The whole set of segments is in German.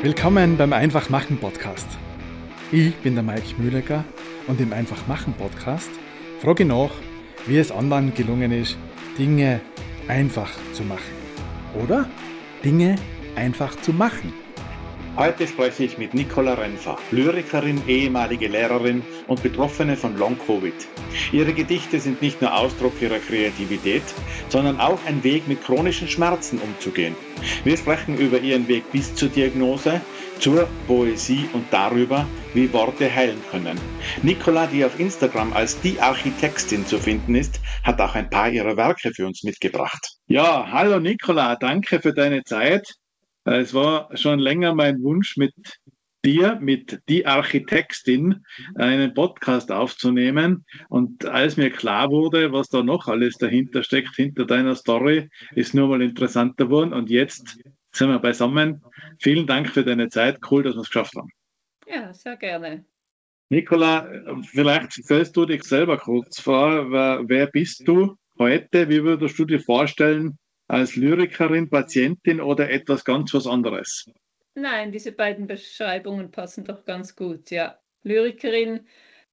Willkommen beim Einfachmachen Podcast. Ich bin der Mike Mühlecker und im Einfachmachen Podcast frage ich nach, wie es anderen gelungen ist, Dinge einfach zu machen. Oder Dinge einfach zu machen. Heute spreche ich mit Nicola Renfer, Lyrikerin, ehemalige Lehrerin und Betroffene von Long-Covid. Ihre Gedichte sind nicht nur Ausdruck ihrer Kreativität, sondern auch ein Weg, mit chronischen Schmerzen umzugehen. Wir sprechen über ihren Weg bis zur Diagnose, zur Poesie und darüber, wie Worte heilen können. Nicola, die auf Instagram als die Architextin zu finden ist, hat auch ein paar ihrer Werke für uns mitgebracht. Ja, hallo Nicola, danke für deine Zeit. Es war schon länger mein Wunsch, mit dir, mit die Architextin, einen Podcast aufzunehmen. Und als mir klar wurde, was da noch alles dahinter steckt, hinter deiner Story, ist nur mal interessanter geworden. Und jetzt sind wir beisammen. Vielen Dank für deine Zeit. Cool, dass wir es geschafft haben. Ja, sehr gerne. Nicola, vielleicht stellst du dich selber kurz vor. Wer bist du heute? Wie würdest du dir vorstellen, als Lyrikerin, Patientin oder etwas ganz was anderes? Nein, diese beiden Beschreibungen passen doch ganz gut, ja. Lyrikerin,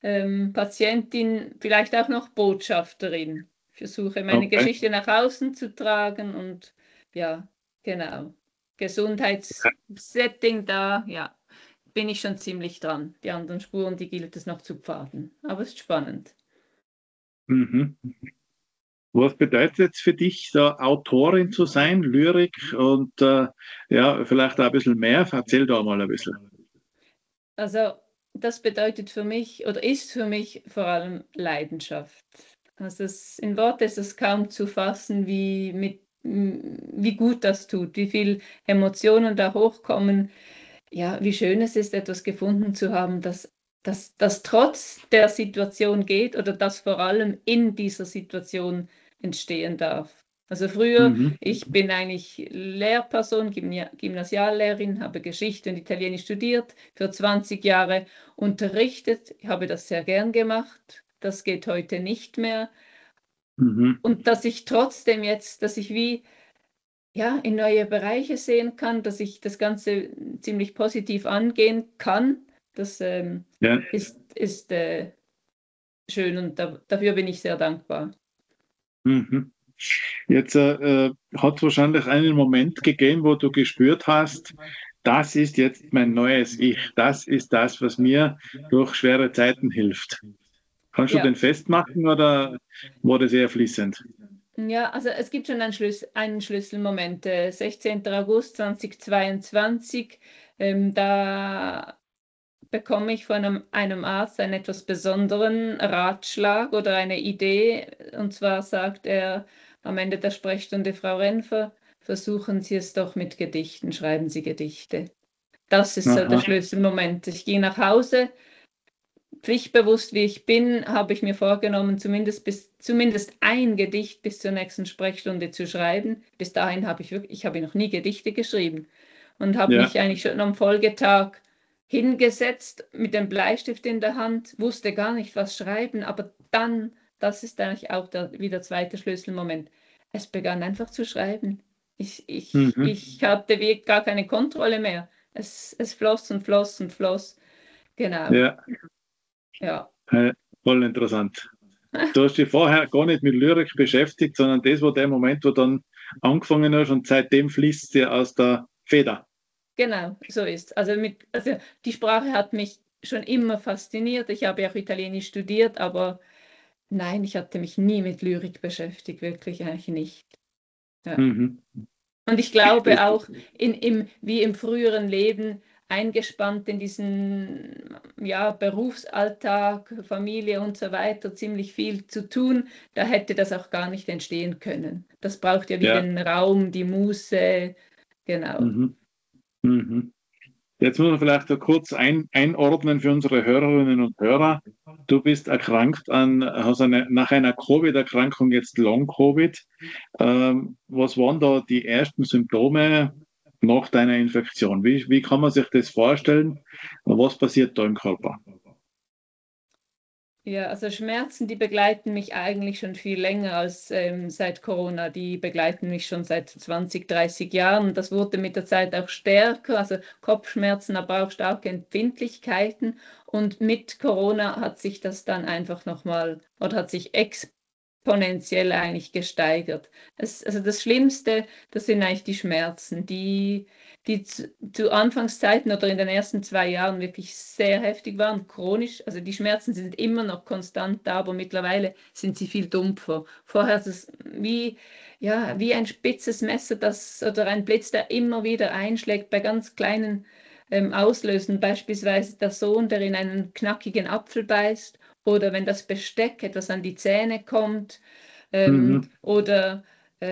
Patientin, vielleicht auch noch Botschafterin. Ich versuche meine Geschichte nach außen zu tragen und ja, genau. Gesundheitssetting da, ja, bin ich schon ziemlich dran. Die anderen Spuren, die gilt es noch zu pfaden. Aber es ist spannend. Mhm. Was bedeutet jetzt für dich, so Autorin zu sein, Lyrik und ja, vielleicht auch ein bisschen mehr? Erzähl da mal ein bisschen. Also das bedeutet für mich oder ist für mich vor allem Leidenschaft. Also in Worte ist es kaum zu fassen, wie gut das tut, wie viel Emotionen da hochkommen. Ja, wie schön es ist, etwas gefunden zu haben, das trotz der Situation geht oder das vor allem in dieser Situation entstehen darf. Also früher, ich bin eigentlich Lehrperson, Gymnasiallehrerin, habe Geschichte und Italienisch studiert, für 20 Jahre unterrichtet, habe das sehr gern gemacht. Das geht heute nicht mehr. Und dass ich trotzdem jetzt, dass ich wie ja, in neue Bereiche sehen kann, dass ich das Ganze ziemlich positiv angehen kann, das ist schön und dafür bin ich sehr dankbar. Mhm. Jetzt hat es wahrscheinlich einen Moment gegeben, wo du gespürt hast, das ist jetzt mein neues Ich. Das ist das, was mir durch schwere Zeiten hilft. Kannst du den festmachen oder war das eher fließend? Ja, also es gibt schon einen Schlüsselmoment. 16. August 2022, da bekomme ich von einem Arzt einen etwas besonderen Ratschlag oder eine Idee. Und zwar sagt er am Ende der Sprechstunde: Frau Renfer, versuchen Sie es doch mit Gedichten, schreiben Sie Gedichte. Das ist so der Schlüsselmoment. Ich ging nach Hause, pflichtbewusst wie ich bin, habe ich mir vorgenommen, zumindest ein Gedicht bis zur nächsten Sprechstunde zu schreiben. Bis dahin habe ich habe noch nie Gedichte geschrieben und habe mich eigentlich schon am Folgetag hingesetzt mit dem Bleistift in der Hand, wusste gar nicht, was schreiben, aber dann, das ist eigentlich auch wieder der zweite Schlüsselmoment. Es begann einfach zu schreiben. Ich hatte gar keine Kontrolle mehr. Es floss und floss und floss. Genau. Ja. Voll interessant. Du hast dich vorher gar nicht mit Lyrik beschäftigt, sondern das war der Moment, wo dann angefangen hast und seitdem fließt dir aus der Feder. Genau, so ist. Also die Sprache hat mich schon immer fasziniert. Ich habe auch Italienisch studiert, aber nein, ich hatte mich nie mit Lyrik beschäftigt, wirklich eigentlich nicht. Ja. Und ich glaube auch, wie im früheren Leben, eingespannt in diesen Berufsalltag, Familie und so weiter, ziemlich viel zu tun, da hätte das auch gar nicht entstehen können. Das braucht ja wie den Raum, die Muße, genau. Jetzt muss man vielleicht so kurz einordnen für unsere Hörerinnen und Hörer. Du bist erkrankt hast nach einer Covid-Erkrankung jetzt Long-Covid. Was waren da die ersten Symptome nach deiner Infektion? Wie kann man sich das vorstellen? Was passiert da im Körper? Ja, also Schmerzen, die begleiten mich eigentlich schon viel länger als seit Corona. Die begleiten mich schon seit 20, 30 Jahren. Das wurde mit der Zeit auch stärker, also Kopfschmerzen, aber auch starke Empfindlichkeiten. Und mit Corona hat sich das dann einfach nochmal oder hat sich exponentiell eigentlich gesteigert. Also das Schlimmste, das sind eigentlich die Schmerzen, die zu Anfangszeiten oder in den ersten 2 Jahren wirklich sehr heftig waren, chronisch. Also die Schmerzen sind immer noch konstant da, aber mittlerweile sind sie viel dumpfer. Vorher ist es wie ein spitzes Messer, oder ein Blitz, der immer wieder einschlägt bei ganz kleinen Auslösen. Beispielsweise der Sohn, der in einen knackigen Apfel beißt, oder wenn das Besteck etwas an die Zähne kommt, Mhm. oder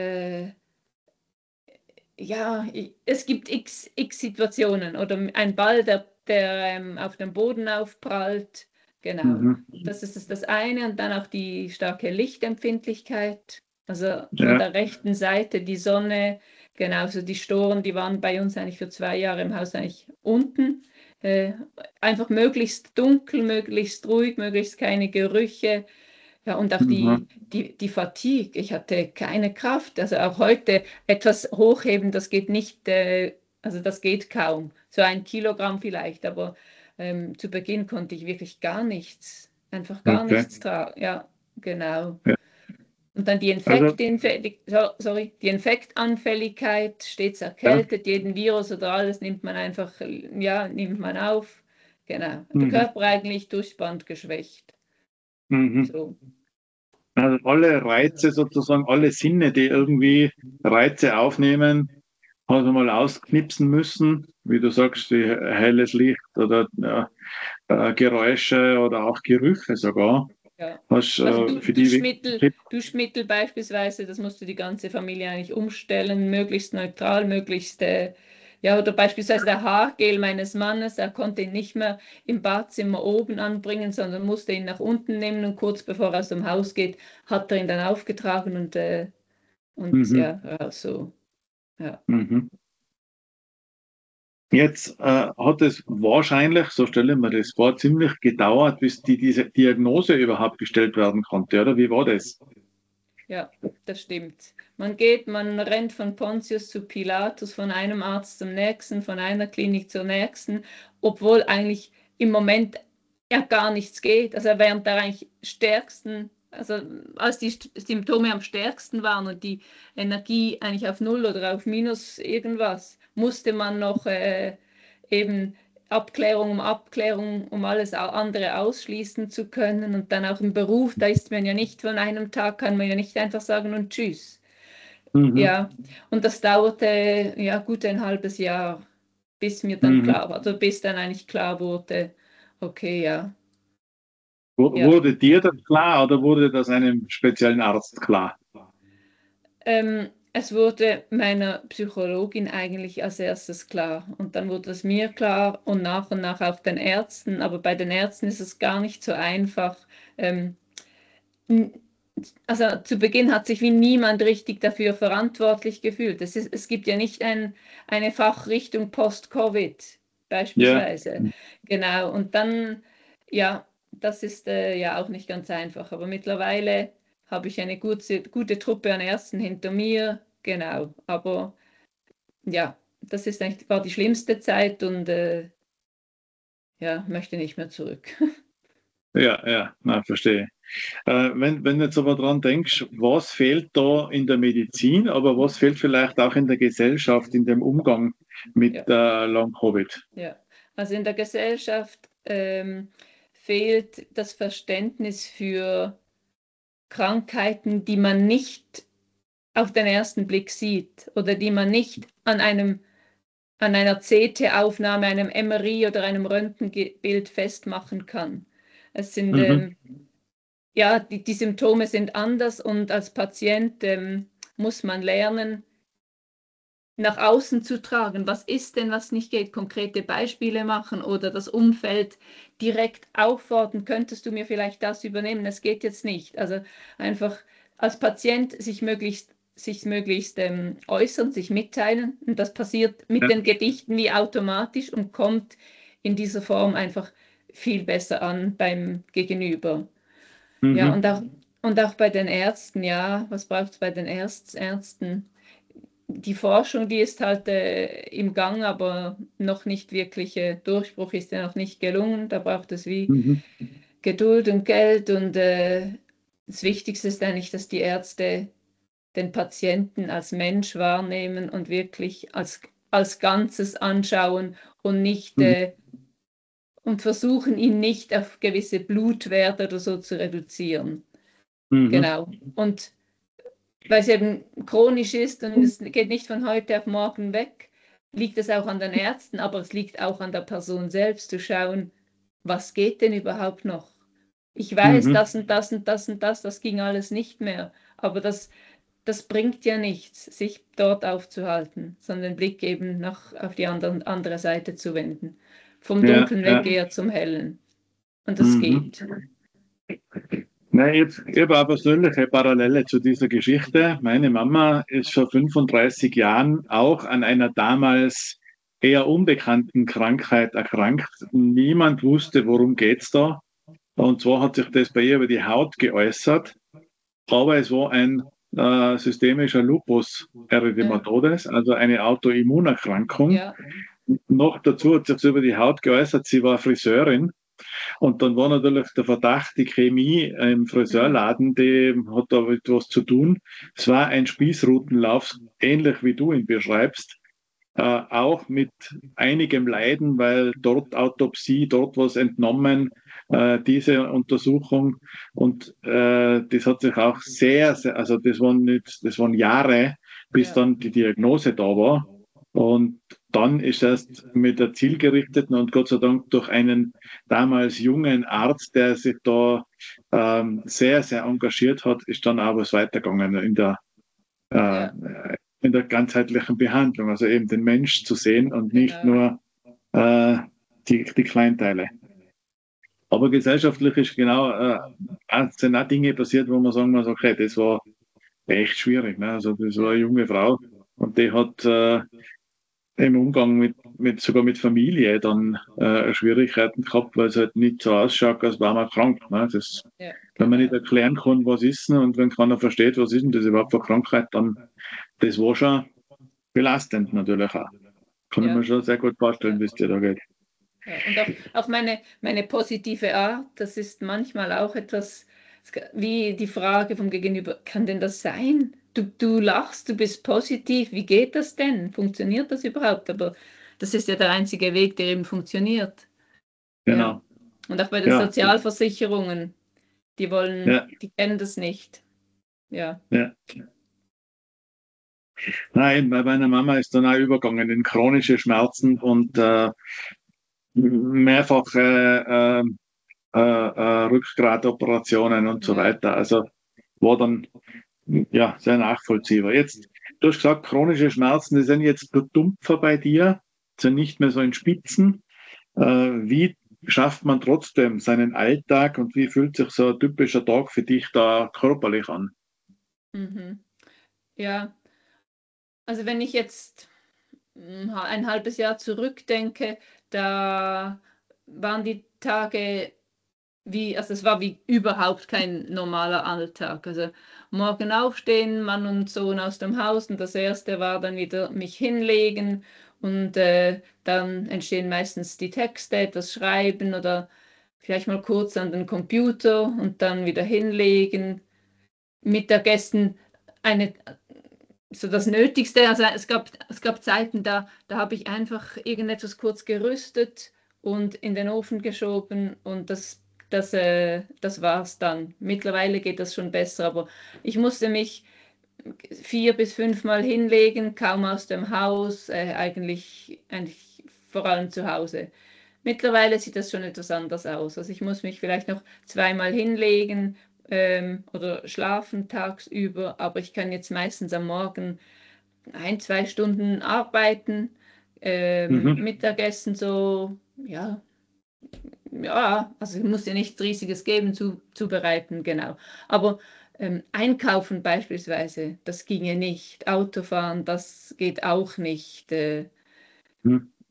es gibt x Situationen oder ein Ball, der auf dem Boden aufprallt. Genau, Mhm. das ist das eine. Und dann auch die starke Lichtempfindlichkeit. Also von Ja. der rechten Seite die Sonne, genauso die Storen, die waren bei uns eigentlich für 2 Jahre im Haus eigentlich unten. Äh, Einfach möglichst dunkel, möglichst ruhig, möglichst keine Gerüche. Ja, und auch Mhm. die Fatigue. Ich hatte keine Kraft. Also auch heute etwas hochheben, das geht nicht, also das geht kaum. So 1 Kilogramm vielleicht, aber zu Beginn konnte ich wirklich gar nichts, einfach gar Okay. nichts tragen. Ja, genau. Ja. Und dann Also, die Infektanfälligkeit, stets ja. erkältet, jeden Virus oder alles nimmt man einfach, ja, nimmt man auf. Genau. Der Mhm. Körper eigentlich durchs Band geschwächt. Mhm. So. Also alle Reize sozusagen, alle Sinne, die irgendwie Reize aufnehmen, hat man mal ausknipsen müssen, wie du sagst, wie helles Licht oder Geräusche oder auch Gerüche sogar. Ja. Hast Also für die Duschmittel beispielsweise, das musst du die ganze Familie eigentlich umstellen, möglichst neutral, möglichst, ja, oder beispielsweise der Haargel meines Mannes, er konnte ihn nicht mehr im Badzimmer oben anbringen, sondern musste ihn nach unten nehmen und kurz bevor er aus dem Haus geht, hat er ihn dann aufgetragen und mhm. ja, so, ja. Mhm. Jetzt hat es wahrscheinlich, so stelle ich mir das vor, ziemlich gedauert, bis diese Diagnose überhaupt gestellt werden konnte, oder? Wie war das? Ja, das stimmt. Man rennt von Pontius zu Pilatus, von einem Arzt zum nächsten, von einer Klinik zur nächsten, obwohl eigentlich im Moment ja gar nichts geht. Also während der eigentlich stärksten, also als die Symptome am stärksten waren und die Energie eigentlich auf Null oder auf Minus irgendwas, musste man noch eben Abklärung, um alles andere ausschließen zu können. Und dann auch im Beruf, da ist man ja nicht von einem Tag, kann man ja nicht einfach sagen und tschüss. Mhm. Ja, und das dauerte ja gut ein halbes Jahr, bis mir dann Mhm. klar war, also bis dann eigentlich klar wurde, okay, ja, ja. Wurde dir das klar oder wurde das einem speziellen Arzt klar? Es wurde meiner Psychologin eigentlich als erstes klar und dann wurde es mir klar und nach auch den Ärzten, aber bei den Ärzten ist es gar nicht so einfach. Ähm, also zu Beginn hat sich wie niemand richtig dafür verantwortlich gefühlt. Es gibt ja nicht eine Fachrichtung Post-Covid Ja. beispielsweise. Genau, und dann, ja, das ist ja auch nicht ganz einfach. Aber mittlerweile habe ich eine gute Truppe an Ärzten hinter mir. Genau, aber ja, war die schlimmste Zeit und ja, möchte nicht mehr zurück. Ja, ja, na, verstehe. Wenn du jetzt aber dran denkst, was fehlt da in der Medizin, aber was fehlt vielleicht auch in der Gesellschaft, in dem Umgang mit Ja. Long-Covid? Ja, also in der Gesellschaft fehlt das Verständnis für Krankheiten, die man nicht auf den ersten Blick sieht oder die man nicht an einer CT-Aufnahme, einem MRI oder einem Röntgenbild festmachen kann. Es sind, Mhm. ja, die Symptome sind anders und als Patient muss man lernen, nach außen zu tragen. Was ist denn, was nicht geht? Konkrete Beispiele machen oder das Umfeld direkt auffordern. Könntest du mir vielleicht das übernehmen? Es geht jetzt nicht. Also einfach als Patient sich möglichst äußern, sich mitteilen. Und das passiert mit Ja. den Gedichten wie automatisch und kommt in dieser Form einfach viel besser an beim Gegenüber. Ja, Mhm. und auch bei den Ärzten, ja, was braucht es bei den Ärzten? Die Forschung, die ist halt im Gang, aber noch nicht wirklich, Durchbruch ist ja noch nicht gelungen. Da braucht es wie Mhm. Geduld und Geld und das Wichtigste ist eigentlich, dass die Ärzte den Patienten als Mensch wahrnehmen und wirklich als Ganzes anschauen und nicht Mhm. und versuchen, ihn nicht auf gewisse Blutwerte oder so zu reduzieren. Mhm. Genau. Und weil es eben chronisch ist und es geht nicht von heute auf morgen weg, liegt es auch an den Ärzten, aber es liegt auch an der Person selbst zu schauen, was geht denn überhaupt noch? Ich weiß, Mhm. das und das und das und das ging alles nicht mehr, aber das bringt ja nichts, sich dort aufzuhalten, sondern den Blick eben auf die andere Seite zu wenden. Vom Ja, Dunklen weg ja. eher zum Hellen. Und das Mhm. geht. Nein, ich habe eine persönliche Parallele zu dieser Geschichte. Meine Mama ist vor 35 Jahren auch an einer damals eher unbekannten Krankheit erkrankt. Niemand wusste, worum geht's da. Und zwar hat sich das bei ihr über die Haut geäußert, aber es war ein systemischer Lupus Ja, erythematodes, also eine Autoimmunerkrankung. ja, Noch dazu hat sich über die Haut geäußert, sie war Friseurin und dann war natürlich der Verdacht, die Chemie im mhm. Friseurladen, die hat da etwas zu tun. Es war ein Spießrutenlauf, ähnlich wie du ihn beschreibst, auch mit einigem Leiden, weil dort Autopsie, dort was entnommen, diese Untersuchung. Und das hat sich auch also das waren Jahre, bis Ja, dann die Diagnose da war. Und dann ist erst mit der zielgerichteten und Gott sei Dank durch einen damals jungen Arzt, der sich da sehr, sehr engagiert hat, ist dann auch was weitergegangen äh, ja, in der ganzheitlichen Behandlung. Also eben den Mensch zu sehen und nicht genau. nur äh, die Kleinteile. Aber gesellschaftlich ist genau, sind auch Dinge passiert, wo man sagen muss, okay, das war echt schwierig. Ne? Also das war Ja, eine junge Frau und die hat im Umgang sogar mit Familie dann Schwierigkeiten gehabt, weil es halt nicht so ausschaut, als war man krank. Ne? ja, Wenn man nicht genau. erklären kann, was ist denn, und wenn keiner versteht, was ist denn das überhaupt für Krankheit, dann das war schon belastend natürlich auch. Kann ich mir Ja, schon sehr gut vorstellen, ja. wie es dir da geht. Ja, und auch meine positive Art, das ist manchmal auch etwas wie die Frage vom Gegenüber, kann denn das sein? Du lachst, du bist positiv, wie geht das denn? Funktioniert das überhaupt? Aber das ist ja der einzige Weg, der eben funktioniert. Ja. Genau. Und auch bei den Ja, Sozialversicherungen, ja, die kennen das nicht. Ja. ja. Nein, bei meiner Mama ist dann auch übergegangen in chronische Schmerzen und mehrfache Rückgratoperationen und so Ja. weiter. Also war dann ja sehr nachvollziehbar. Jetzt, du hast gesagt, chronische Schmerzen, die sind jetzt dumpfer bei dir, sind nicht mehr so in Spitzen. Wie schafft man trotzdem seinen Alltag und wie fühlt sich so ein typischer Tag für dich da körperlich an? Mhm. Ja. Also wenn ich jetzt ein halbes Jahr zurückdenke, da waren die Tage also es war wie überhaupt kein normaler Alltag. Also morgen aufstehen, Mann und Sohn aus dem Haus und das erste war dann wieder mich hinlegen und dann entstehen meistens die Texte, das Schreiben oder vielleicht mal kurz an den Computer und dann wieder hinlegen. Mittagessen eine so das Nötigste. Also es gab Zeiten, da habe ich einfach irgendetwas kurz gerüstet und in den Ofen geschoben und das war's dann. Mittlerweile geht das schon besser, aber ich musste mich 4 bis 5 Mal hinlegen, kaum aus dem Haus, eigentlich vor allem zu Hause. Mittlerweile sieht das schon etwas anders aus. Also ich muss mich vielleicht noch 2 Mal hinlegen oder schlafen tagsüber, aber ich kann jetzt meistens am Morgen 1, 2 Stunden arbeiten, Mhm. Mittagessen so, ja, ja, also ich muss ja nichts Riesiges geben, zubereiten, genau. Aber einkaufen beispielsweise, das ginge nicht. Autofahren, das geht auch nicht. Mhm.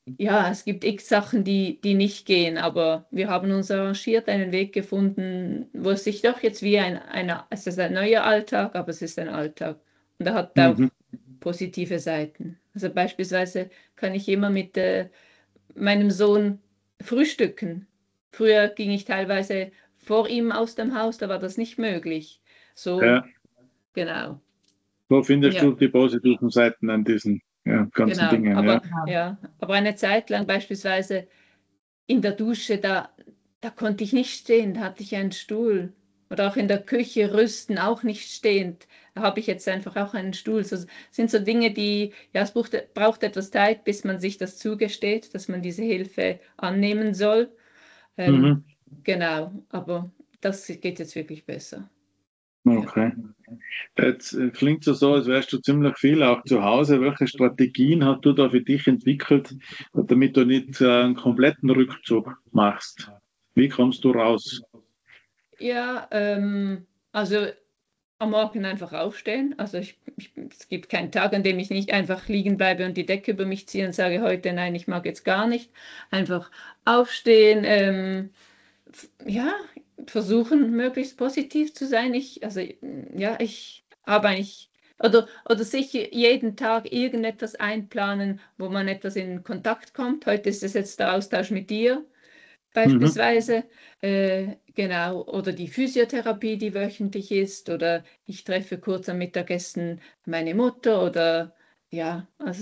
ja, es gibt x Sachen, die nicht gehen, aber wir haben uns arrangiert, einen Weg gefunden, wo es sich doch jetzt wie es ist ein neuer Alltag, aber es ist ein Alltag. Und er hat Mhm. auch positive Seiten. Also beispielsweise kann ich immer mit meinem Sohn frühstücken. Früher ging ich teilweise vor ihm aus dem Haus, da war das nicht möglich. So, Ja. genau. Wo findest Ja. du die positiven Seiten an diesen ganzen Genau, Dingen? Ja. aber eine Zeit lang beispielsweise in der Dusche, da konnte ich nicht stehen, da hatte ich einen Stuhl. Oder auch in der Küche rüsten, auch nicht stehend. Da habe ich jetzt einfach auch einen Stuhl. So sind so Dinge, ja, es braucht etwas Zeit, bis man sich das zugesteht, dass man diese Hilfe annehmen soll. Ähm, Mhm. genau, aber das geht jetzt wirklich besser. Ja. Okay. Jetzt klingt es so, als wärst du ziemlich viel auch zu Hause. Welche Strategien hast du da für dich entwickelt, damit du nicht einen kompletten Rückzug machst? Wie kommst du raus? Ja, also am Morgen einfach aufstehen. Also es gibt keinen Tag, an dem ich nicht einfach liegen bleibe und die Decke über mich ziehe und sage, heute nein, ich mag jetzt gar nicht. Einfach aufstehen, ja, versuchen, möglichst positiv zu sein. Ja, ich habe eigentlich, oder sich jeden Tag irgendetwas einplanen, wo man etwas in Kontakt kommt. Heute ist es jetzt der Austausch mit dir Mhm. beispielsweise, genau, oder die Physiotherapie, die wöchentlich ist, oder ich treffe kurz am Mittagessen meine Mutter, oder ja, also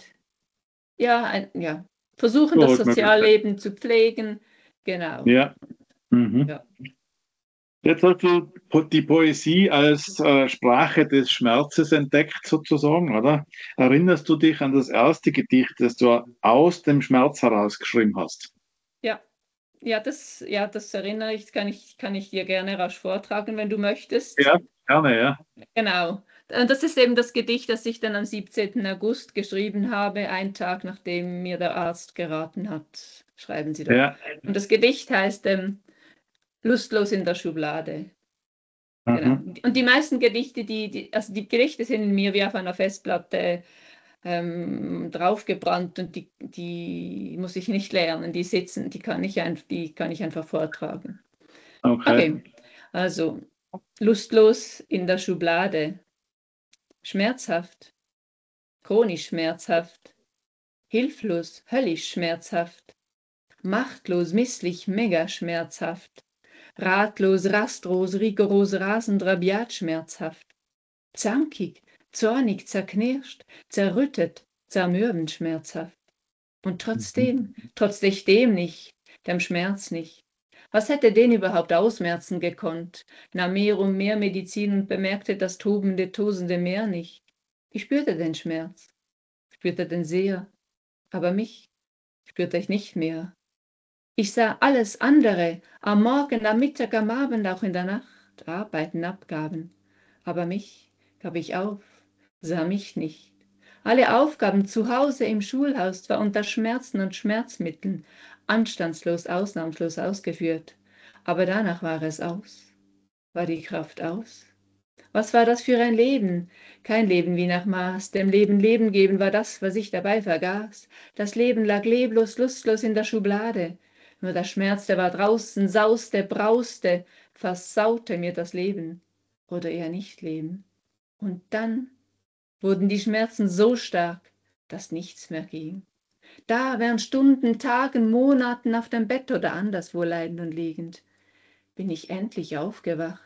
ja, versuchen das Möglichkeit. Sozialleben zu pflegen, genau, Ja. Mhm. ja. Jetzt hast du die Poesie als Sprache des Schmerzes entdeckt, sozusagen, oder? Erinnerst du dich an das erste Gedicht, das du aus dem Schmerz heraus geschrieben hast? Ja, das erinnere ich, kann ich dir gerne rasch vortragen, wenn du möchtest. Ja, gerne, ja. Genau. Und das ist eben das Gedicht, das ich dann am 17. August geschrieben habe, einen Tag nachdem mir der Arzt geraten hat, schreiben Sie doch. Ja. Und das Gedicht heißt Lustlos in der Schublade. Genau. Mhm. Und die meisten Gedichte, also die Gedichte sind in mir wie auf einer Festplatte draufgebrannt und die muss ich nicht lernen, die sitzen, die kann ich einfach vortragen. Okay. Okay, also lustlos in der Schublade, schmerzhaft, chronisch schmerzhaft, hilflos, höllisch schmerzhaft, machtlos, misslich, mega schmerzhaft, ratlos, rastlos, rigoros, rasend, rabiat schmerzhaft, zankig, zornig, zerknirscht, zerrüttet, zermürbend schmerzhaft. Und Mhm. trotzdem nicht, dem Schmerz nicht. Was hätte den überhaupt ausmerzen gekonnt? Nahm mehr und mehr Medizin und bemerkte das tobende, tosende Meer nicht. Ich spürte den Schmerz, spürte den sehr, aber mich spürte ich nicht mehr. Ich sah alles andere, am Morgen, am Mittag, am Abend, auch in der Nacht, Arbeiten, Abgaben. Aber mich gab ich auf, sah mich nicht. Alle Aufgaben zu Hause im Schulhaus zwar unter Schmerzen und Schmerzmitteln, anstandslos, ausnahmslos ausgeführt, aber danach war es aus, war die Kraft aus. Was war das für ein Leben? Kein Leben wie nach Maß, dem Leben Leben geben war das, was ich dabei vergaß. Das Leben lag leblos, lustlos in der Schublade. Nur der Schmerz, der war draußen, sauste, brauste, versaute mir das Leben. Oder eher nicht Leben. Und dann wurden die Schmerzen so stark, dass nichts mehr ging. Da während Stunden, Tagen, Monaten auf dem Bett oder anderswo leidend und liegend, bin ich endlich aufgewacht.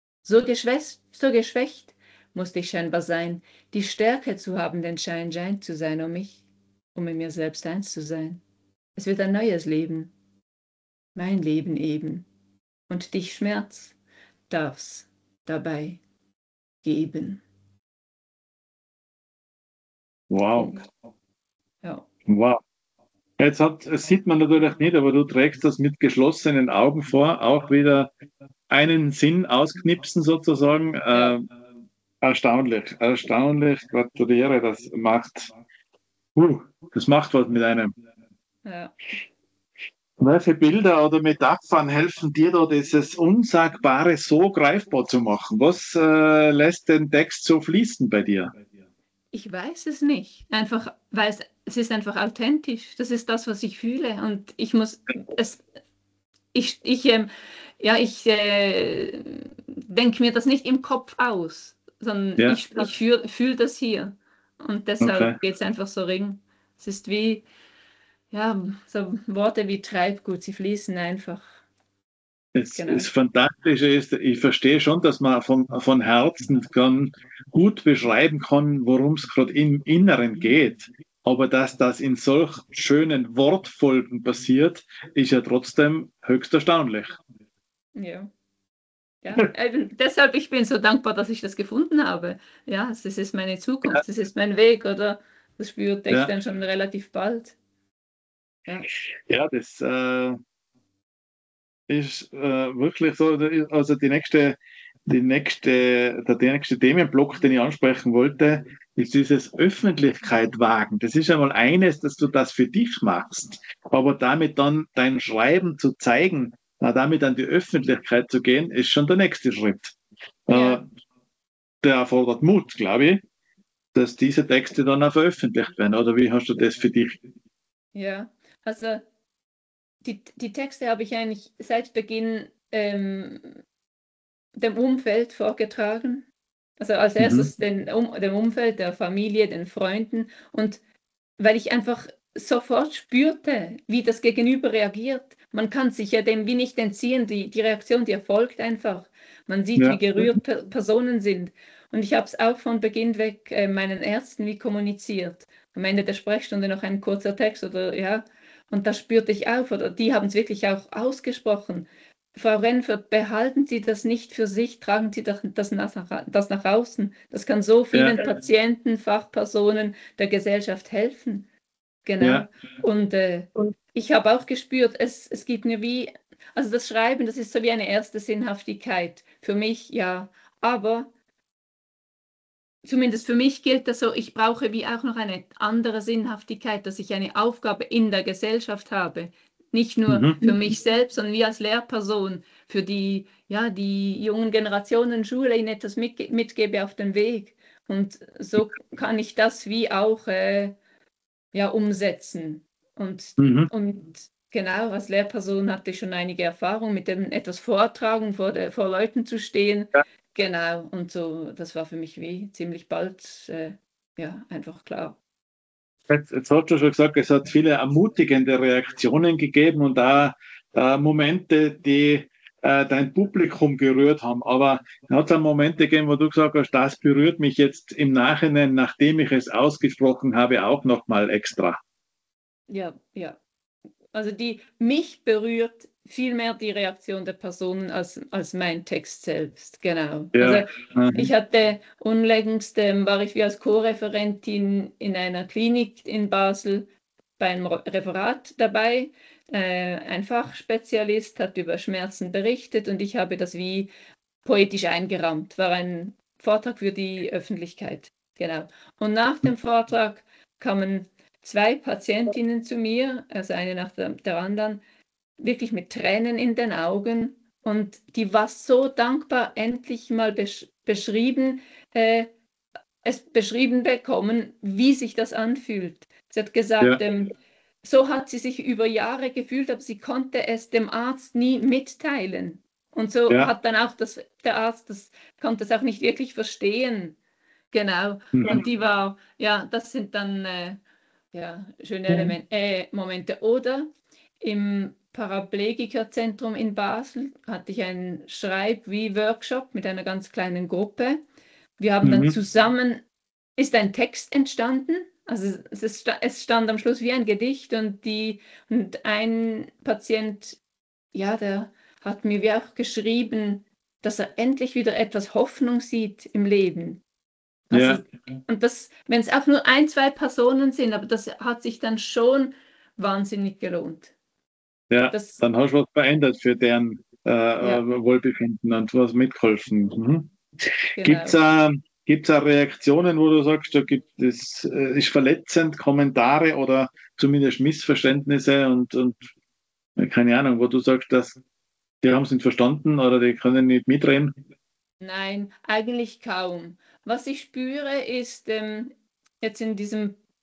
So geschwächt musste ich scheinbar sein, die Stärke zu haben, den Schein zu sein, um in mir selbst eins zu sein. Es wird ein neues Leben, mein Leben eben. Und dich Schmerz darf's dabei geben. Wow. Punkt. Ja. Wow. Es sieht man natürlich nicht, aber du trägst das mit geschlossenen Augen vor, auch wieder einen Sinn ausknipsen sozusagen. Ja. Erstaunlich, erstaunlich. Gratuliere, das macht was mit einem. Ja. Welche Bilder oder Metaphern helfen dir da, dieses Unsagbare so greifbar zu machen? Was lässt den Text so fließen bei dir? Ich weiß es nicht. Einfach, weil es es ist einfach authentisch. Das ist das, was ich fühle. Und ich muss es, ich denke mir das nicht im Kopf aus, sondern Ja, ich fühl das hier. Und okay. deshalb geht es einfach so ring. Es ist wie, ja, so Worte wie Treibgut, sie fließen einfach. Genau. Das Fantastische ist, ich verstehe schon, dass man von Herzen gut beschreiben kann, worum es gerade im Inneren geht. Aber dass das in solch schönen Wortfolgen passiert, ist ja trotzdem höchst erstaunlich. Ja. Ja, deshalb ich bin so dankbar, dass ich das gefunden habe. Ja, das ist meine Zukunft, das ist mein Weg, oder? Das spürte ich Ja, dann schon relativ bald. Ja, ja, das ist wirklich so. Also der nächste Themenblock, den ich ansprechen wollte, ist dieses Öffentlichkeit wagen. Das ist einmal eines, dass du das für dich machst, aber damit dann dein Schreiben zu zeigen, damit an die Öffentlichkeit zu gehen, ist schon der nächste Schritt. Äh, ja, Der erfordert Mut, glaube ich, dass diese Texte dann auch veröffentlicht werden. Oder wie hast du das für dich? ja. Also die Texte habe ich eigentlich seit Beginn dem Umfeld vorgetragen. Also als erstes dem Umfeld, der Familie, den Freunden. Und weil ich einfach sofort spürte, wie das Gegenüber reagiert. Man kann sich ja dem wie nicht entziehen, die Reaktion, die erfolgt einfach. Man sieht, wie Ja, gerührt Personen sind. Und ich habe es auch von Beginn weg meinen Ärzten wie kommuniziert. Am Ende der Sprechstunde noch ein kurzer Text oder ja. Und das spürte ich auf, oder die haben es wirklich auch ausgesprochen. Frau Renfert, behalten Sie das nicht für sich, tragen Sie das nach außen. Das kann so vielen ja, Patienten, Fachpersonen der Gesellschaft helfen. Genau. ja, Und ich habe auch gespürt, es gibt mir wie, also das Schreiben, das ist so wie eine erste Sinnhaftigkeit. Für mich, ja. Aber zumindest für mich gilt das so, ich brauche wie auch noch eine andere Sinnhaftigkeit, dass ich eine Aufgabe in der Gesellschaft habe. Nicht nur für mich selbst, sondern wie als Lehrperson für die, ja, die jungen Generationen Schule ihnen etwas mitgebe auf dem Weg. Und so kann ich das wie auch ja, umsetzen. mhm. Und genau, als Lehrperson hatte ich schon einige Erfahrung mit dem etwas Vortragen, vor Leuten zu stehen. Ja. Genau, und so, das war für mich wie ziemlich bald ja, einfach klar. Jetzt hast du schon gesagt, es hat viele ermutigende Reaktionen gegeben und auch Momente, die dein Publikum gerührt haben. Aber hat es auch Momente gegeben, wo du gesagt hast, das berührt mich jetzt im Nachhinein, nachdem ich es ausgesprochen habe, auch nochmal extra. Ja, ja. Also mich berührt viel mehr die Reaktion der Personen als mein Text selbst. Genau. Ja, Also ich hatte unlängst, war ich wie als Co-Referentin in einer Klinik in Basel beim Referat dabei. Ein Fachspezialist hat über Schmerzen berichtet und ich habe das wie poetisch eingerahmt. War ein Vortrag für die Öffentlichkeit. Genau. Und nach dem Vortrag kamen zwei Patientinnen zu mir, also eine nach der anderen, wirklich mit Tränen in den Augen. Und die war so dankbar, endlich mal es beschrieben bekommen, wie sich das anfühlt. Sie hat gesagt, ja, so hat sie sich über Jahre gefühlt, aber sie konnte es dem Arzt nie mitteilen. Und so ja. hat dann auch der Arzt konnte es auch nicht wirklich verstehen. Genau. Und Mhm. die war, ja, das sind dann ja, schöne Momente. Oder im Paraplegikerzentrum in Basel hatte ich einen Schreib-wie-Workshop mit einer ganz kleinen Gruppe. Wir haben dann Mhm. zusammen, ist ein Text entstanden. Also es stand am Schluss wie ein Gedicht und ein Patient, ja, der hat mir wie auch geschrieben, dass er endlich wieder etwas Hoffnung sieht im Leben. Also, Ja, und das, wenn es auch nur ein, zwei Personen sind, aber das hat sich dann schon wahnsinnig gelohnt. ja. Das, Dann hast du was verändert für deren ja, Wohlbefinden und was mitgeholfen. Mhm. Gibt es genau. gibt's auch Reaktionen, wo du sagst, da gibt es ist verletzend, Kommentare oder zumindest Missverständnisse und keine Ahnung, wo du sagst, dass die haben es nicht verstanden oder die können nicht mitreden? Nein, eigentlich kaum. Was ich spüre, ist jetzt in diesem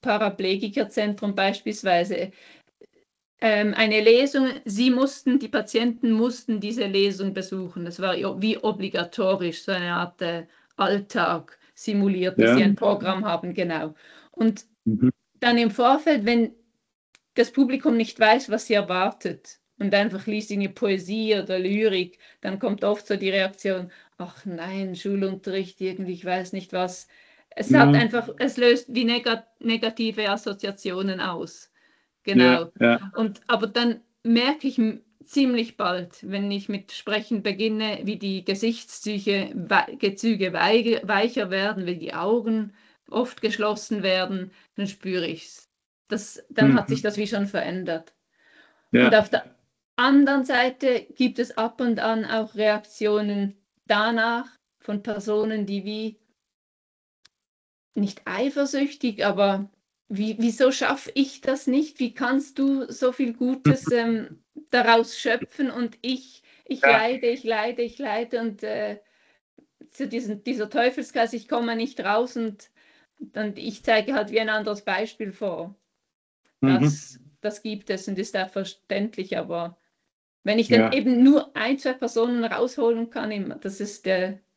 Paraplegikerzentrum beispielsweise eine Lesung, die Patienten mussten diese Lesung besuchen. Das war wie obligatorisch, so eine Art Alltag simuliert, dass sie ein Programm haben, genau. Und dann im Vorfeld, wenn das Publikum nicht weiß, was sie erwartet und einfach liest eine Poesie oder Lyrik, dann kommt oft so die Reaktion, ach nein, Schulunterricht, irgendwie, ich weiß nicht was. Es löst wie negative Assoziationen aus. Genau. Aber dann merke ich ziemlich bald, wenn ich mit Sprechen beginne, wie die Gesichtszüge weicher werden, wie die Augen oft geschlossen werden, dann spüre ich es. Dann hat sich das wie schon verändert. Und auf der anderen Seite gibt es ab und an auch Reaktionen danach von Personen, die wie nicht eifersüchtig, aber wieso schaffe ich das nicht? Wie kannst du so viel Gutes daraus schöpfen und ich leide und zu dieser Teufelskreis, ich komme nicht raus und ich zeige halt wie ein anderes Beispiel vor. Das gibt es und ist auch verständlich, aber wenn ich dann eben nur 1, 2 Personen rausholen kann, das ist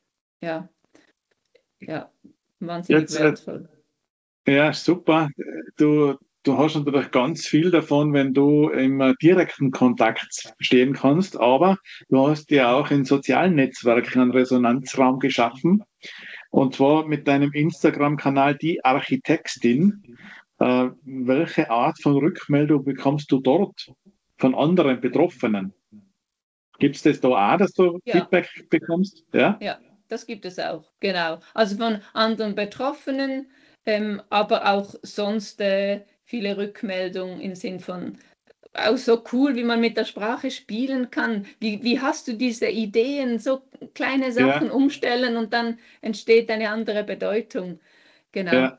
wahnsinnig wertvoll. Ja, super. Du hast natürlich ganz viel davon, wenn du im direkten Kontakt stehen kannst, aber du hast ja auch in sozialen Netzwerken einen Resonanzraum geschaffen, und zwar mit deinem Instagram-Kanal Die Architektin. Welche Art von Rückmeldung bekommst du dort von anderen Betroffenen? Gibt es das da auch, dass du Feedback bekommst? Ja, das gibt es auch, genau. Also von anderen Betroffenen, aber auch sonst viele Rückmeldungen im Sinn von, auch so cool, wie man mit der Sprache spielen kann. Wie hast du diese Ideen, so kleine Sachen umstellen und dann entsteht eine andere Bedeutung. Genau.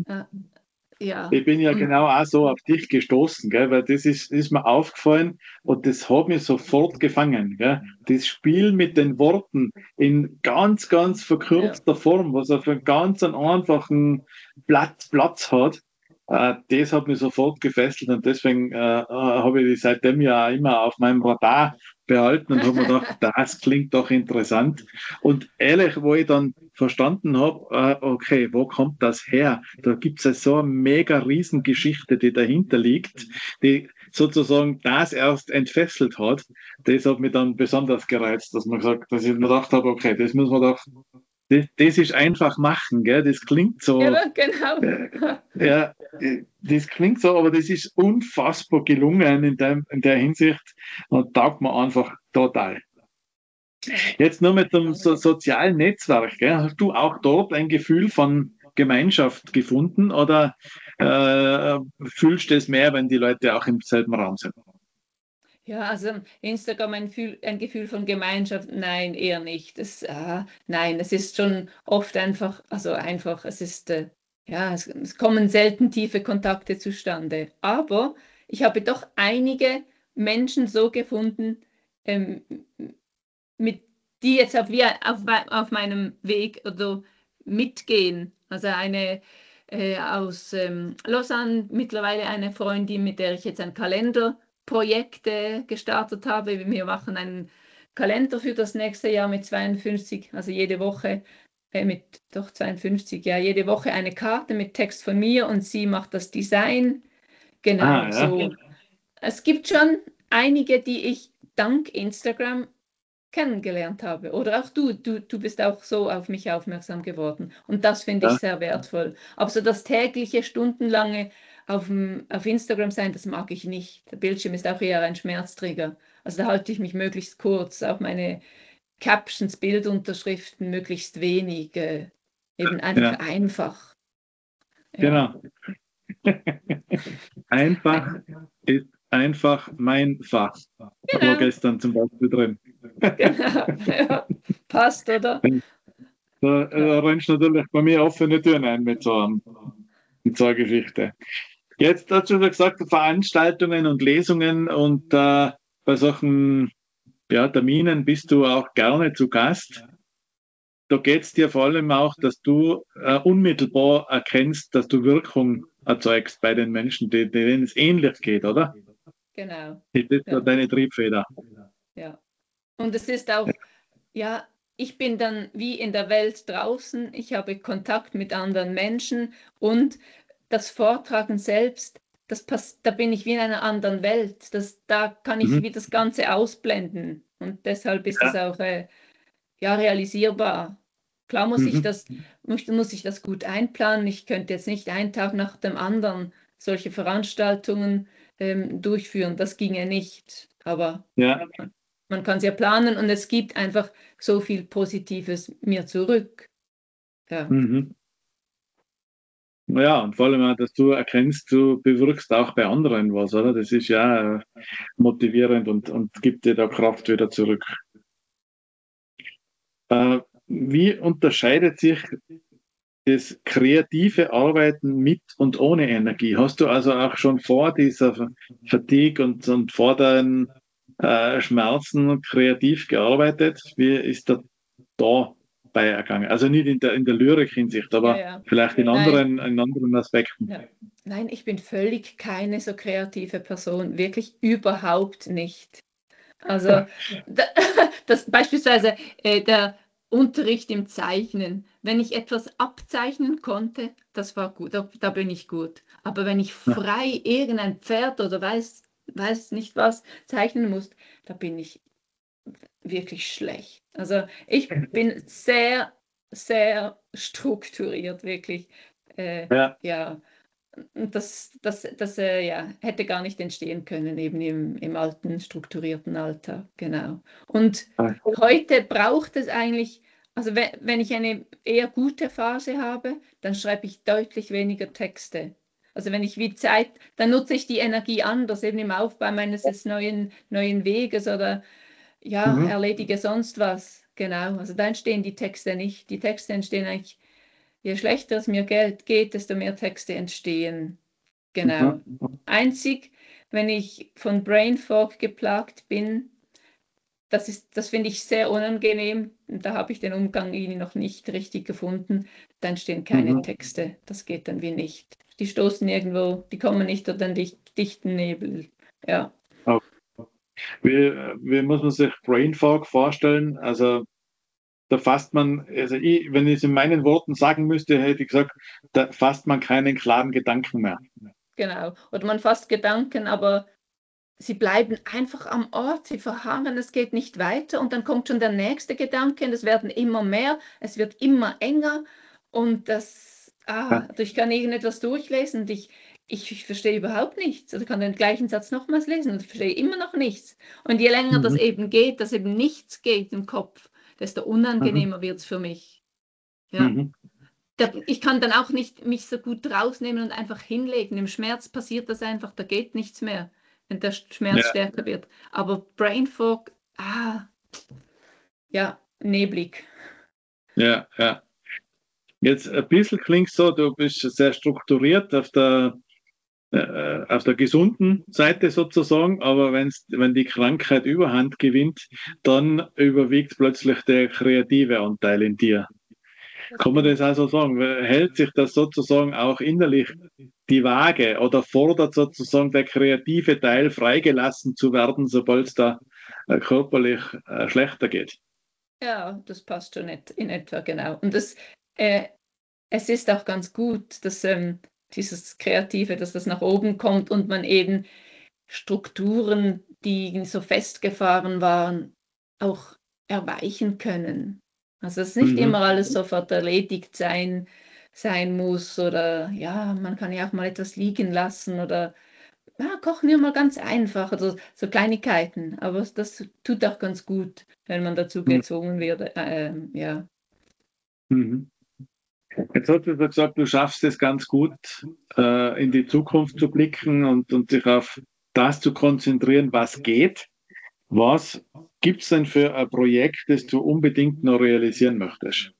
Ich bin ja genau auch so auf dich gestoßen, gell, weil das ist mir aufgefallen und das hat mich sofort gefangen. Gell. Das Spiel mit den Worten in ganz, ganz verkürzter Form, was auf einem ganz einfachen Platz hat, das hat mich sofort gefesselt und deswegen habe ich die seitdem ja auch immer auf meinem Radar behalten und habe mir gedacht, das klingt doch interessant. Und ehrlich, wo ich dann verstanden habe, okay, wo kommt das her? Da gibt es so eine mega Riesengeschichte, die dahinter liegt, die sozusagen das erst entfesselt hat. Das hat mich dann besonders gereizt, dass ich mir gedacht habe, okay, das muss man doch, das ist einfach machen, gell? Das klingt so. Ja, genau. Das klingt so, aber das ist unfassbar gelungen in der Hinsicht und taugt mir einfach total. Jetzt nur mit dem sozialen Netzwerk, gell? Hast du auch dort ein Gefühl von Gemeinschaft gefunden oder fühlst du es mehr, wenn die Leute auch im selben Raum sind? Ja, also Instagram ein Gefühl von Gemeinschaft, nein, eher nicht. Nein, es ist schon oft einfach, es ist, es kommen selten tiefe Kontakte zustande. Aber ich habe doch einige Menschen so gefunden, die jetzt auf meinem Weg oder mitgehen. Also eine aus Lausanne, mittlerweile eine Freundin, mit der ich jetzt ein Kalenderprojekt gestartet habe. Wir machen einen Kalender für das nächste Jahr mit 52, also jede Woche jede Woche eine Karte mit Text von mir und sie macht das Design. Genau, so. Es gibt schon einige, die ich dank Instagram kennengelernt habe. Oder auch du bist auch so auf mich aufmerksam geworden. Und das finde ich sehr wertvoll. Aber so das tägliche, stundenlange auf Instagram sein, das mag ich nicht. Der Bildschirm ist auch eher ein Schmerztrigger. Also da halte ich mich möglichst kurz. Auch meine Captions, Bildunterschriften möglichst wenig. Eben einfach. Genau. Einfach ist einfach mein Fach. Genau. War gestern zum Beispiel drin. Genau, passt, oder? Da rennst du natürlich bei mir offene Türen ein mit so einer Geschichte. Jetzt hast du schon gesagt, Veranstaltungen und Lesungen und bei solchen Terminen bist du auch gerne zu Gast. Da geht es dir vor allem auch, dass du unmittelbar erkennst, dass du Wirkung erzeugst bei den Menschen, denen es ähnlich geht, oder? Genau. Ist das so Ja, deine Triebfeder? ja. Und es ist auch, ja, ich bin dann wie in der Welt draußen, ich habe Kontakt mit anderen Menschen und das Vortragen selbst, da bin ich wie in einer anderen Welt. Da kann ich Mhm. wie das Ganze ausblenden und deshalb ist es Ja. auch ja, realisierbar. Klar Mhm. muss ich das gut einplanen. Ich könnte jetzt nicht einen Tag nach dem anderen solche Veranstaltungen durchführen. Das ginge nicht. Aber Ja. man kann es ja planen und es gibt einfach so viel Positives mir zurück. Ja, Mhm. Ja, und vor allem auch, dass du erkennst, du bewirkst auch bei anderen was, oder? Das ist ja motivierend und gibt dir da Kraft wieder zurück. Wie unterscheidet sich das kreative Arbeiten mit und ohne Energie? Hast du also auch schon vor dieser Fatigue und vor deinen Schmerzen kreativ gearbeitet? Wie ist da beigegangen? Also nicht in der Lyrik-Hinsicht, ja, aber ja. vielleicht Nein, in anderen Aspekten. ja. Nein, ich bin völlig keine so kreative Person. Wirklich überhaupt nicht. Also da, das beispielsweise der Unterricht im Zeichnen. Wenn ich etwas abzeichnen konnte, das war gut, da bin ich gut. Aber wenn ich frei irgendein Pferd oder weiß nicht was zeichnen muss, da bin ich wirklich schlecht. Also ich bin sehr, sehr strukturiert, wirklich. Ja. Ja, und das ja, hätte gar nicht entstehen können, eben im alten, strukturierten Alltag, genau. Und heute braucht es eigentlich, also wenn ich eine eher gute Phase habe, dann schreibe ich deutlich weniger Texte. Also wenn ich wie Zeit, dann nutze ich die Energie anders, eben im Aufbau meines des neuen Weges oder ja, Mhm. erledige sonst was. Genau, also da entstehen die Texte nicht. Die Texte entstehen eigentlich, je schlechter es mir geht, desto mehr Texte entstehen. Genau. Mhm. Einzig, wenn ich von Brain Fog geplagt bin, das finde ich sehr unangenehm. Da habe ich den Umgang irgendwie noch nicht richtig gefunden. Da entstehen keine Mhm. Texte. Das geht dann wie nicht. Die stoßen irgendwo, die kommen nicht durch den dichten Nebel. Ja, Okay. Wie muss man sich Brain Fog vorstellen? Also da fasst man, also wenn ich es in meinen Worten sagen müsste, hätte ich gesagt, da fasst man keinen klaren Gedanken mehr. genau. Oder man fasst Gedanken, aber sie bleiben einfach am Ort, sie verharren, es geht nicht weiter und dann kommt schon der nächste Gedanke und es werden immer mehr, es wird immer enger und Ja. also ich kann irgendetwas durchlesen und ich verstehe überhaupt nichts. Also ich kann den gleichen Satz nochmals lesen und verstehe immer noch nichts. Und je länger das Mhm. eben geht, dass eben nichts geht im Kopf, desto Mhm. unangenehmer wird es für mich. Ja. Mhm. Ich kann dann auch nicht mich so gut rausnehmen und einfach hinlegen. Im Schmerz passiert das einfach, da geht nichts mehr, wenn der Schmerz Ja, stärker wird. Aber Brain Fog, ja, neblig. ja, ja. Jetzt ein bisschen klingt so, du bist sehr strukturiert auf der gesunden Seite sozusagen, aber wenn die Krankheit Überhand gewinnt, dann überwiegt plötzlich der kreative Anteil in dir. Das Kann man das stimmt. also sagen? Hält sich das sozusagen auch innerlich die Waage oder fordert sozusagen der kreative Teil freigelassen zu werden, sobald es da körperlich schlechter geht? Ja, das passt schon in etwa, genau. Und äh, es ist auch ganz gut, dass dieses Kreative, dass das nach oben kommt und man eben Strukturen, die so festgefahren waren, auch erweichen können. Also dass nicht Mhm. immer alles sofort erledigt sein muss oder ja, man kann ja auch mal etwas liegen lassen oder ja, kochen wir mal ganz einfach, also so Kleinigkeiten. Aber das tut auch ganz gut, wenn man dazu Mhm. gezwungen wird. Ja. Mhm. Jetzt hast du gesagt, du schaffst es ganz gut, in die Zukunft zu blicken und dich auf das zu konzentrieren, was geht. Was gibt es denn für ein Projekt, das du unbedingt noch realisieren möchtest?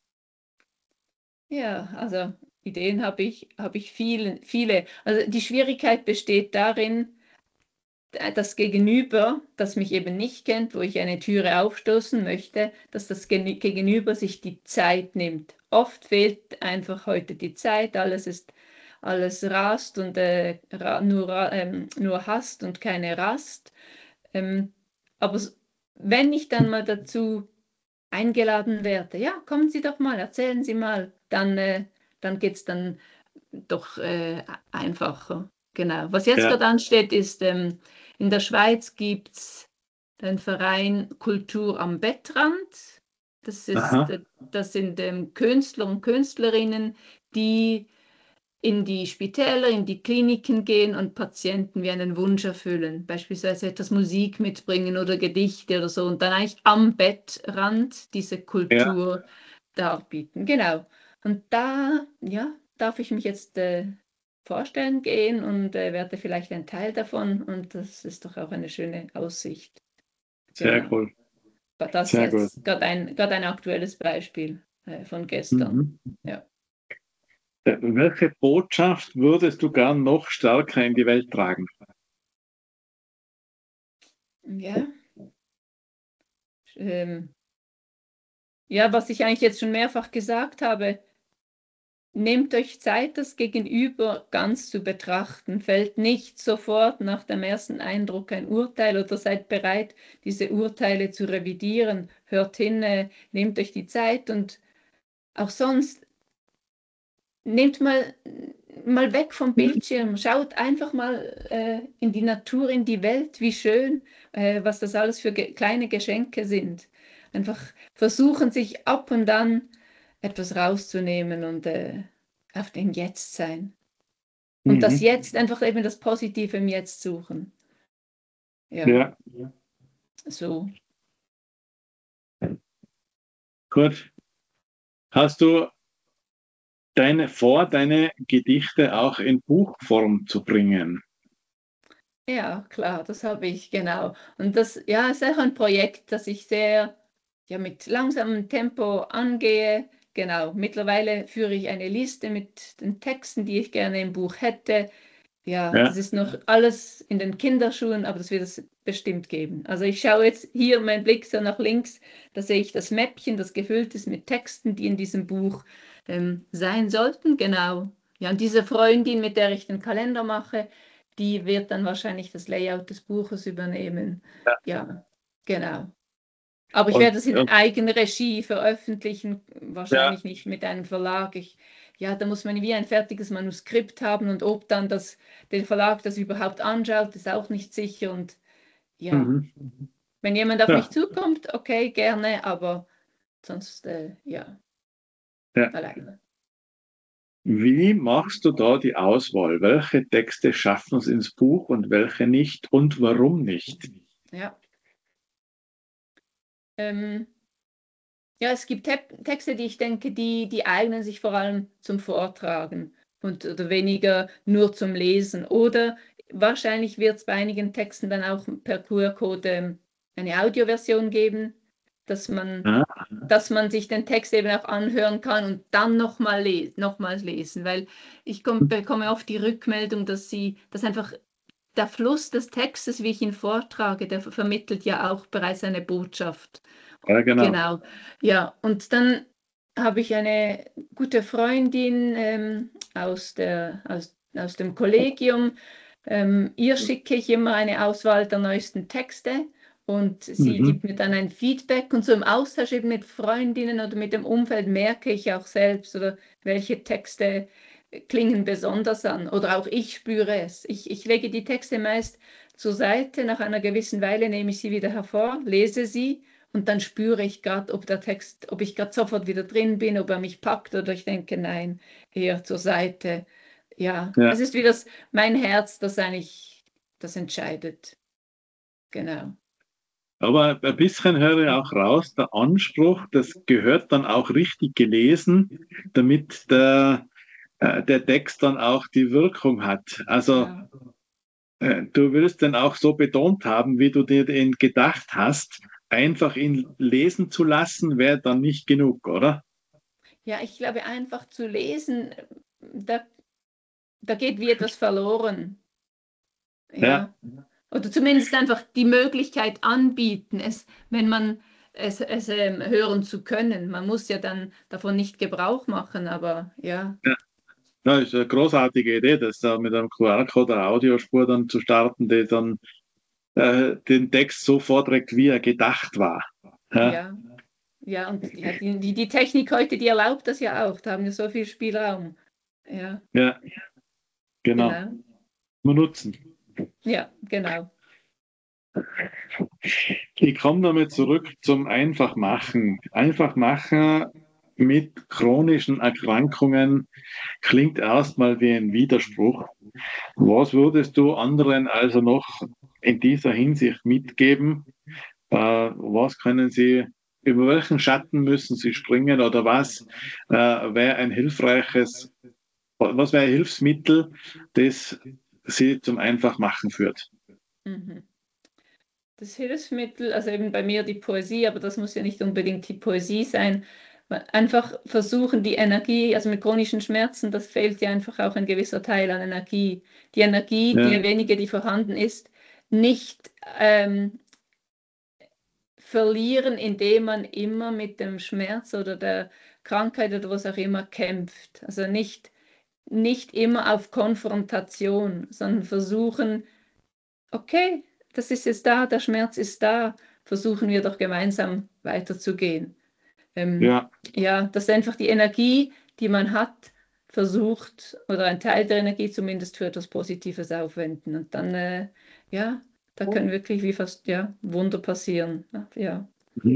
Ja, also Ideen habe ich viele. Also die Schwierigkeit besteht darin, das Gegenüber, das mich eben nicht kennt, wo ich eine Türe aufstoßen möchte, dass das Gegenüber sich die Zeit nimmt. Oft fehlt einfach heute die Zeit, alles ist alles rast und nur hast und keine Rast. Aber wenn ich dann mal dazu eingeladen werde, ja, kommen Sie doch mal, erzählen Sie mal, dann geht es dann doch einfacher. Genau. Was jetzt Ja. gerade ansteht, ist, in der Schweiz gibt es den Verein Kultur am Bettrand. Aha. Das sind Künstler und Künstlerinnen, die in die Spitäler, in die Kliniken gehen und Patienten wie einen Wunsch erfüllen. Beispielsweise etwas Musik mitbringen oder Gedichte oder so und dann eigentlich am Bettrand diese Ja, Kultur darbieten. Genau. Und da, ja, darf ich mich jetzt vorstellen gehen und werde vielleicht ein Teil davon und das ist doch auch eine schöne Aussicht. sehr Genau. cool. Das Sehr gut. jetzt gerade ein aktuelles Beispiel von gestern. Mhm. Ja. Welche Botschaft würdest du gern noch stärker in die Welt tragen? Ja. Ja, was ich eigentlich jetzt schon mehrfach gesagt habe, nehmt euch Zeit, das Gegenüber ganz zu betrachten. Fällt nicht sofort nach dem ersten Eindruck ein Urteil oder seid bereit, diese Urteile zu revidieren. Hört hin, nehmt euch die Zeit und auch sonst nehmt mal weg vom Bildschirm, schaut einfach mal in die Natur, in die Welt, wie schön, was das alles für kleine Geschenke sind. Einfach versuchen, sich ab und an etwas rauszunehmen und auf den Jetzt sein. Und das Mhm. Jetzt, einfach eben das Positive im Jetzt suchen. Ja, Ja, so. gut. Hast du deine Gedichte auch in Buchform zu bringen? Ja, klar, das habe ich, genau. Und das, ja, ist auch ein Projekt, das ich sehr, ja, mit langsamem Tempo angehe. Genau, mittlerweile führe ich eine Liste mit den Texten, die ich gerne im Buch hätte. Ja, Ja. das ist noch alles in den Kinderschuhen, aber das wird es bestimmt geben. Also ich schaue jetzt hier meinen Blick so nach links, da sehe ich das Mäppchen, das gefüllt ist mit Texten, die in diesem Buch sein sollten. Genau. Ja, und diese Freundin, mit der ich den Kalender mache, die wird dann wahrscheinlich das Layout des Buches übernehmen. Ja, genau. Aber ich werde es in Und Eigenregie veröffentlichen, ja, wahrscheinlich nicht mit einem Verlag. Ja, da muss man wie ein fertiges Manuskript haben und ob dann der Verlag das überhaupt anschaut, ist auch nicht sicher. Und ja, mhm. wenn jemand auf mich Ja, zukommt, okay, gerne, aber sonst ja, ja. alleine. Wie machst du da die Auswahl? Welche Texte schaffen es ins Buch und welche nicht und warum nicht? Ja. Ähm, Ja, es gibt Texte, die ich denke, die eignen sich vor allem zum Vortragen und oder weniger nur zum Lesen. Oder wahrscheinlich wird es bei einigen Texten dann auch per QR-Code eine Audioversion geben, dass man, Ah, dass man sich den Text eben auch anhören kann und dann nochmals lesen. Weil ich bekomme oft die Rückmeldung, dass einfach der Fluss des Textes, wie ich ihn vortrage, der vermittelt ja auch bereits eine Botschaft. ja, genau. Genau, ja, und dann habe ich eine gute Freundin aus dem Kollegium. Ihr schicke ich immer eine Auswahl der neuesten Texte und sie Mhm. gibt mir dann ein Feedback und so im Austausch eben mit Freundinnen oder mit dem Umfeld merke ich auch selbst oder welche Texte klingen besonders an oder auch ich spüre es. Ich lege die Texte meist zur Seite, nach einer gewissen Weile nehme ich sie wieder hervor, lese sie und dann spüre ich gerade, ob ich gerade sofort wieder drin bin, ob er mich packt oder ich denke, nein, eher zur Seite. Ja, Ja. es ist wie mein Herz, das eigentlich das entscheidet. Genau. Aber ein bisschen höre ich auch raus, der Anspruch, das gehört dann auch richtig gelesen, damit der Text dann auch die Wirkung hat. Also Ja. du willst den auch so betont haben, wie du dir den gedacht hast. Einfach ihn lesen zu lassen, wäre dann nicht genug, oder? Ja, ich glaube, einfach zu lesen, da geht wie etwas verloren. Ja, Ja. Oder zumindest einfach die Möglichkeit anbieten, wenn man es hören zu können. Man muss ja dann davon nicht Gebrauch machen, aber ja. ja. Ja, ist eine großartige Idee, das da mit einem QR-Code eine Audiospur dann zu starten, die dann den Text so vorträgt, wie er gedacht war. Ja, Ja, ja, und ja, die Technik heute, die erlaubt das ja auch. Da haben wir so viel Spielraum. Ja, ja, genau. genau. Mal nutzen. Ja, genau. Ich komme nochmal zurück zum Einfachmachen. Einfachmachen mit chronischen Erkrankungen klingt erstmal wie ein Widerspruch. Was würdest du anderen also noch in dieser Hinsicht mitgeben? Was können sie, über welchen Schatten müssen sie springen oder wäre ein was wäre ein Hilfsmittel, das sie zum Einfachmachen führt? Mhm. Das Hilfsmittel, also eben bei mir die Poesie, aber das muss ja nicht unbedingt die Poesie sein. Einfach versuchen, die Energie, also mit chronischen Schmerzen, das fehlt ja einfach auch ein gewisser Teil an Energie. Die Energie, Ja, die wenige, die vorhanden ist, nicht verlieren, indem man immer mit dem Schmerz oder der Krankheit oder was auch immer kämpft. Also nicht immer auf Konfrontation, sondern versuchen, okay, das ist jetzt da, der Schmerz ist da, versuchen wir doch gemeinsam weiterzugehen. ja. Ja, dass einfach die Energie, die man hat, versucht, oder ein Teil der Energie zumindest für etwas Positives aufwenden. Und dann, ja, da können wirklich wie fast, ja, Wunder passieren. Ja.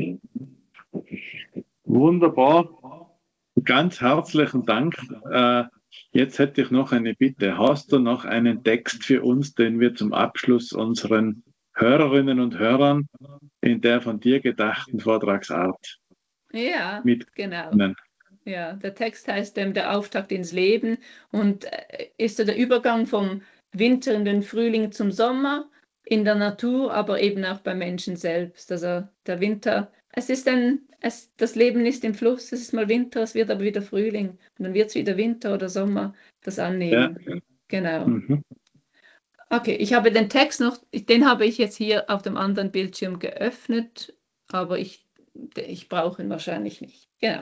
Wunderbar. Ganz herzlichen Dank. Jetzt hätte ich noch eine Bitte. Hast du noch einen Text für uns, den wir zum Abschluss unseren Hörerinnen und Hörern in der von dir gedachten Vortragsart Ja, mit genau. nennen? Ja, der Text heißt der Auftakt ins Leben und ist so der Übergang vom Winter in den Frühling zum Sommer in der Natur, aber eben auch beim Menschen selbst. Also der Winter, das Leben ist im Fluss, es ist mal Winter, es wird aber wieder Frühling und dann wird es wieder Winter oder Sommer, das Ja. annehmen. Genau. Mhm. Okay, ich habe den Text noch, den habe ich jetzt hier auf dem anderen Bildschirm geöffnet, aber ich brauche ihn wahrscheinlich nicht. Genau.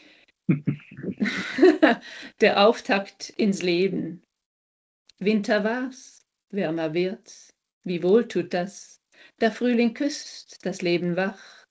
Der Auftakt ins Leben. Winter war's, wärmer wird's, wie wohl tut das. Der Frühling küsst, das Leben wach,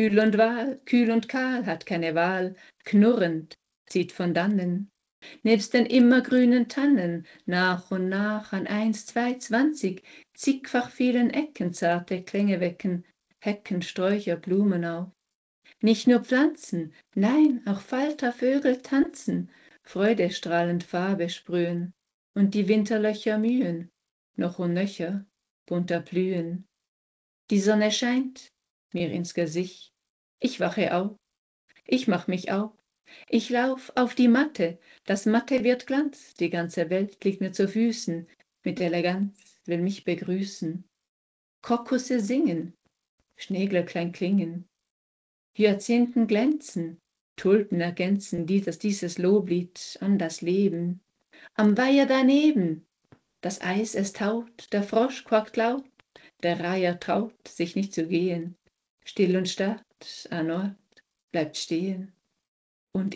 kühl und kahl, hat keine Wahl, knurrend zieht von dannen. Nebst den immergrünen Tannen, nach und nach an 1, 2, 20, zigfach vielen Ecken zarte Klänge wecken, Hecken, Sträucher, Blumen auf. Nicht nur Pflanzen, nein, auch Falter, Vögel tanzen, freudestrahlend Farbe sprühen, und die Winterlöcher mühen, noch und nöcher, bunter blühen. Die Sonne scheint mir ins Gesicht, ich wache auf, ich mach mich auf, ich lauf auf die Matte, das Matte wird Glanz, die ganze Welt liegt mir zu Füßen, mit Eleganz will mich begrüßen. Krokusse singen, Schneeglöcklein klingen, Hyazinthen glänzen, Tulpen ergänzen dieses Loblied an das Leben. Am Weiher daneben, das Eis es taut, der Frosch quakt laut, der Reiher traut, sich nicht zu gehen. Still und starr an Ort, bleibt stehen. Und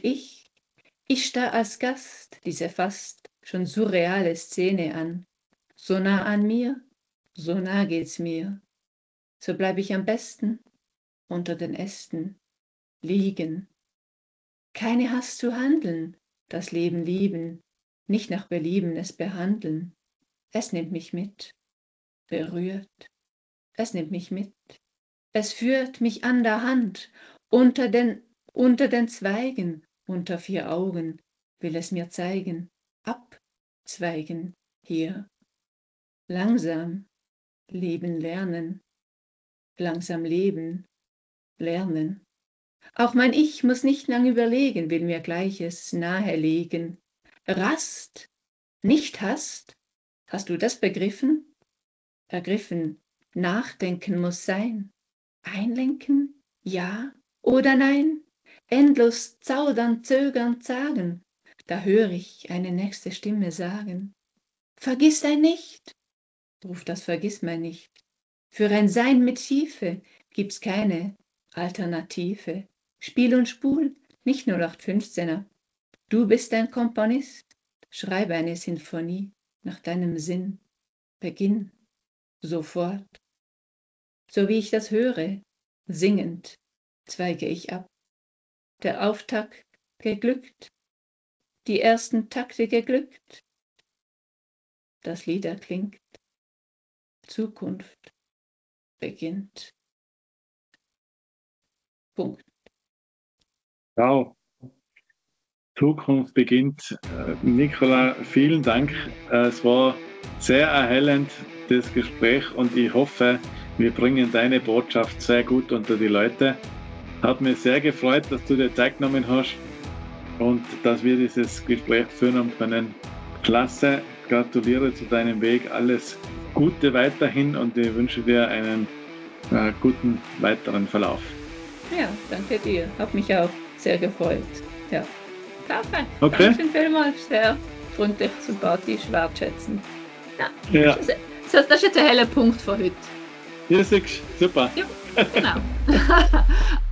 ich starr als Gast diese fast schon surreale Szene an. So nah an mir, so nah geht's mir. So bleib ich am besten unter den Ästen liegen. Keine Hast zu handeln, das Leben lieben, nicht nach Belieben es behandeln. Es nimmt mich mit, berührt, es nimmt mich mit. Es führt mich an der Hand, unter den Zweigen, unter 4 Augen, will es mir zeigen, abzweigen hier. Langsam leben lernen, langsam leben lernen. Auch mein Ich muss nicht lang überlegen, will mir Gleiches nahelegen. Rast, nicht Hast, hast du das begriffen? Ergriffen, Nachdenken muss sein. Einlenken, ja oder nein? Endlos zaudern, zögern, zagen. Da höre ich eine nächste Stimme sagen. Vergiss ein Nicht, ruft das Vergissmein nicht. Für ein Sein mit Tiefe gibt's keine Alternative. Spiel und Spul, nicht 0815er. Du bist ein Komponist, Schreibe eine Sinfonie nach deinem Sinn. Beginn sofort. So wie ich das höre, singend, zweige ich ab. Der Auftakt geglückt, die ersten Takte geglückt. Das Lied erklingt, Zukunft beginnt. Punkt. Wow. Zukunft beginnt. Nicola, vielen Dank. Es war sehr erhellend, das Gespräch, und ich hoffe, wir bringen deine Botschaft sehr gut unter die Leute. Hat mir sehr gefreut, dass du dir Zeit genommen hast und dass wir dieses Gespräch führen haben können. Klasse, gratuliere zu deinem Weg, alles Gute weiterhin und ich wünsche dir einen guten weiteren Verlauf. Ja, danke dir. Hat mich auch sehr gefreut. Ja. Danke. Okay. Danke vielmals. Sehr freundlich, sympathisch, wertschätzend. Ja. Das ist jetzt ein heller Punkt für heute. Ja, super. Ja, genau.